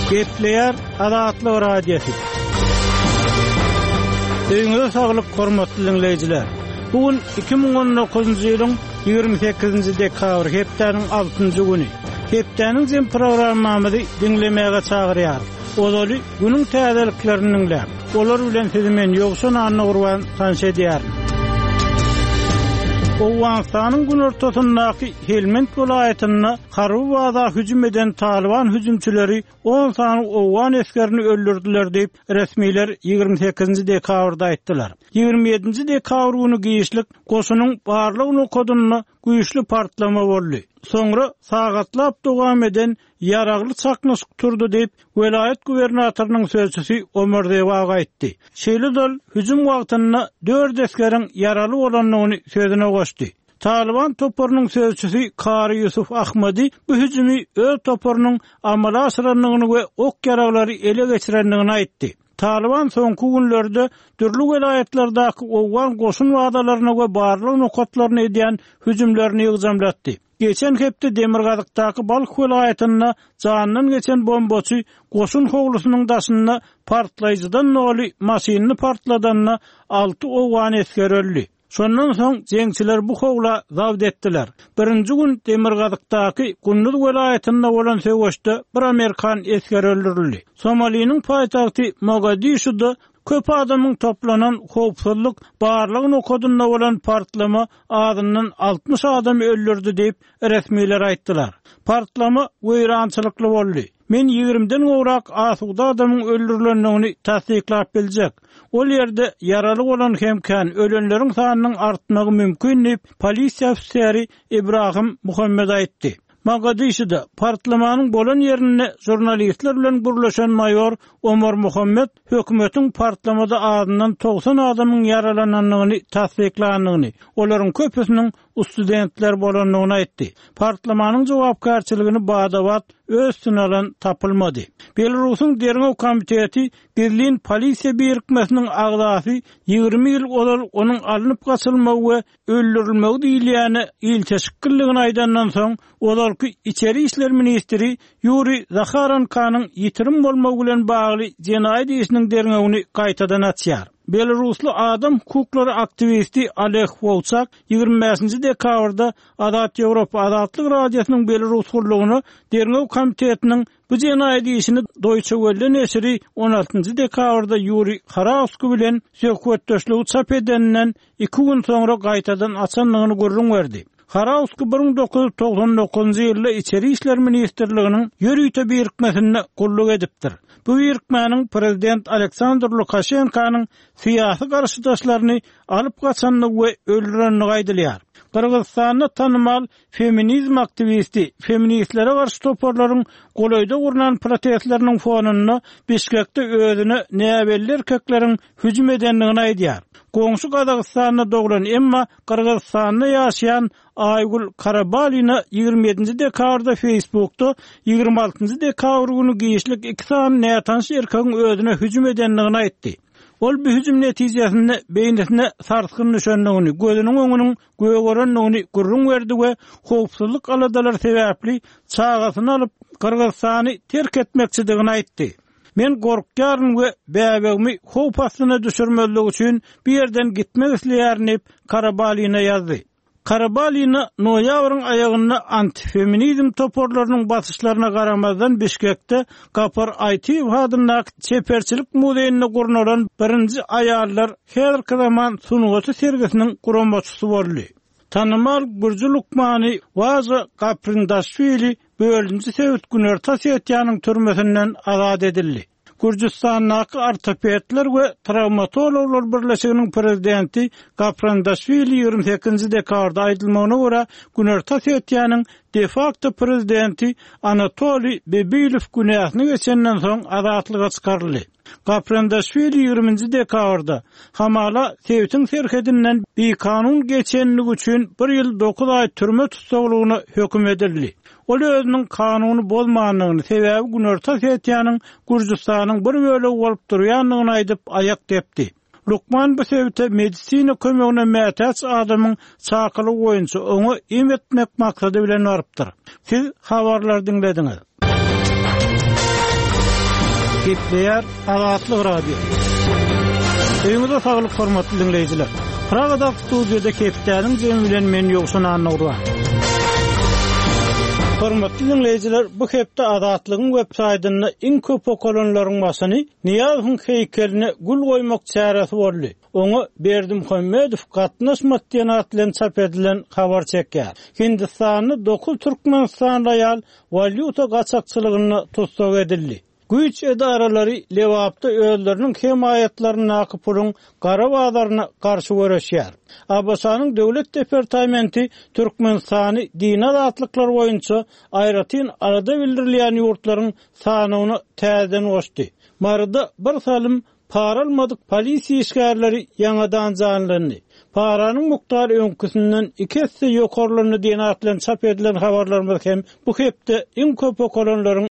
Gepleyer Adatlyk radiosu. Öňüňizde saglyk hormatly dinleýijiler. Bugün 2019-njy ýylyň 28-nji dekabr hepdeniň 6-njy güni. Hepdeniň jem programmamyzy dinlemäge çagyrýar. Olaly günüň täzeliklerini dinläp, olar bilen sizi men ýoksun anny gurban tanşa edýär. Owganistanyň gün ortasyndaky Helmand welaýatyna Karabağda hüjüm eden Taliban hüjümçileri 10 sany owgan eskerini öldürdiler diýip resmiler 28-nji dekabrda aýtdylar. 27-nji dekabr güni giýişlik goşunyň barlyk nokodyny güýçli partlama boldy. Soňra sagatlap dowam eden yaragly çaknaşyk turdy diýip welaýat gubernatorynyň sözçüsi Ömer Dewa aýtdy. Şeýle hüjüm wagtynda 4 eskerin yaraly bolanlygyny sözüne goşdy. Taliban toporunyň sözçüsi Kari Yusuf Ahmadi bu hüjümi öz toporunyň amala aşyranlygyny we ok yaraglary ele geçirenligini aýtdy. Taliban soňky günlerde türlü welaýatlardaky owgan goşun wagdalaryna we barlyk nokatlaryna edýän hüjümlerini ýygramlatdy. Geçen hepde Demirgazykdaky Balyk welaýatyna janynyň geçen bombaçy goşun howlusynyň daşyna partlaýjydan noli maşyny partladanyna 6 owgan esker öldü. Şondan soň jeňçiler bu howla zawd etdiler. Birinji gün Demirgazykdaky Gündüz welaýatyna bolan söwüşde bir Amerikan esker öldürildi. Somaliýanyň paýtagty Mogadishuda köp adamyň toplanan howpsuzlyk barlyk nokodyna bolan partlama adyndan 60 adam öldürdi diýip resmiler aýtdylar. Partlama weýrançylykly boldy. Men 20-den gowrak asuda adamyň öldürilendigini tasdiklap biljek. Ol ýerde yaraly bolan hemkan ölenleriň sanynyň artmagy mümkin diýip polisiýa ofiseri Ibrahim Muhammed aýtdy. Mogadishuda partlamanyň bolan ýerine jurnalistler bilen gurlaşan mayor Ömer Muhammed hökümetiň partlamada adyndan 90 adamyň yaralananlygyny tasdiklanyny, olaryň köpüsiniň studentler bolanlygyny aýtdy. Partlamanyň jogapkarçylygyny Badawat özüne alan tapylmady. Belarusyň Derňew komiteti Berlin polisiýa birikmesiniň agdasy 20 ýyl olar onuň alınıp gaçylmagy we öldürilmegi diýilýäni ilteşikligini aýdandan soň olarky içeri işler ministri Yuri Zakharenko'nyň ýitirim bolmagy bilen bagly jenaýat işiniň derňewini gaýtadan açýar. Belarusly adam hukuklary aktivisti Oleg Volchak 25-nji dekabrda Adat Ýewropa Adatlyk radiosynyň Belarus hurlugyny Derňew komitetiniň bu jenaýat işini Deutsche Welle nesiri 16-njy dekabrda Yuri Kharavsky bilen söhbetdeşligi çap edenden 2 gün soňra gaýtadan açanlygyny görüň berdi. Kharavsky 1999-njy ýylda içeri işler ministrliginiň ýörüýte birikmesine gulluk edipdir. Bu birikmeniň prezident Aleksandr Lukashenko'nyň syýasy garşydaşlaryny alyp gaçanlygy we öldürenligi aýdylýar. Kırgızstanda tanımal feminizm aktivisti, feministlere karşı toporlaryň golaýda gurulan protestleriniň fonunda Bişkekde özüne näbelli erkekleriň hüjüm edenligini aýdýar. Goňşy Kazakstanda doglan emma Kırgızstanda ýaşaýan Aygul Karabalina 27-nji dekabrda Facebook'ta 26-njy dekabr güni giýişlik 2 sany nätanş erkegiň özüne hüjüm edenligini aýtdy. Ol bu hüjüm netijesinde beýnesine sarsgyn nişanlygyny, gözüniň öňüniň göýgoranlygyny görüň berdi we howpsuzlyk aladalar sebäpli çagasyny alyp Kırgızstany terk etmekçidigini aýtdy. Men gorkýarym we bäbegimi howp astyna düşürmelik üçin bir ýerden gitmek isleýärnip Karabalina ýazdy. Karabalina noýabryň aýagyna antifeminizm toporlarynyň basyşlaryna garamazdan Bişkekde Gapar Aytiýew adyndaky çeperçilik muzeýine gurnulan birinji aýallar häzirki zaman sunugaty sergisiniň gurambaçysy boldy. Tanımal Gürcü Lukmany Waza Gaprindaşvili bölünji Sowet Günertas ýetýäniň türmesinden azad edildi. Gürcistandaky ortopedler we travmatologlar birleşiginiň prezidenti Gaprindaşvili 28-nji dekabrda aýdylmagyna görä Günertas ýetýäniň de facto prezidenti Anatoliy Bebilow günäsini geçenden soň azatlyga çykaryldy. Gaprindaşvili 20-nji dekabrda hamala Sowetiň serhedinden bir kanun geçenligi üçin 1 ýyl 9 aý türme tutsagylygyna höküm edildi. Ol özüniň kanuny bolmagyny sebäbi Günertas ýetýäniň Gürcistanyň bir bölegi bolup durýanlygyny aýdyp aýak tepdi. Lukman bu sebäpde medisina kömegine mätäç adamyň çakyly goýunça onu emetmek maksady bilen barypdyr. Siz habarlar dinlediňiz. Gepleýär Azatlyk radio. Öňüňizde saglyk hormatly dinleýijiler. Pragada studiýada Kepdäniň jemi bilen men ýogşan anagdyr. Hormatly dinleýijiler, bu hepde Azatlygyň web saýtyna iň köp okulanlaryň başyny Niýazyň heýkeline gül goýmak çäresi boldy. Oňa Berdim Hömmedow gatnaşmak diýen at bilen çap edilen habar çekýär. Hindistanyny 9 Türkmenistan raýal valyuta gaçakçylygyna tutsak edildi. Güýç edaralary Lewapda öýleriniň himayatlaryny nakypylyň gara bazaryna garşy görüşýär. Abasanyň döwlet departamenti Türkmenistany din azatlyklar boýunça aýratyn arada bildirilýän ýurtlaryň sanyny täzeden goşdy. Marada bir salym para almadyk polisiýa işgärleri ýangadan janlandy. Paranyň muktary öňküsinden 2 hisse ýokarlyny diýen atlan çap edilen habarlarymyz hem bu hepde iň köp okulanlaryň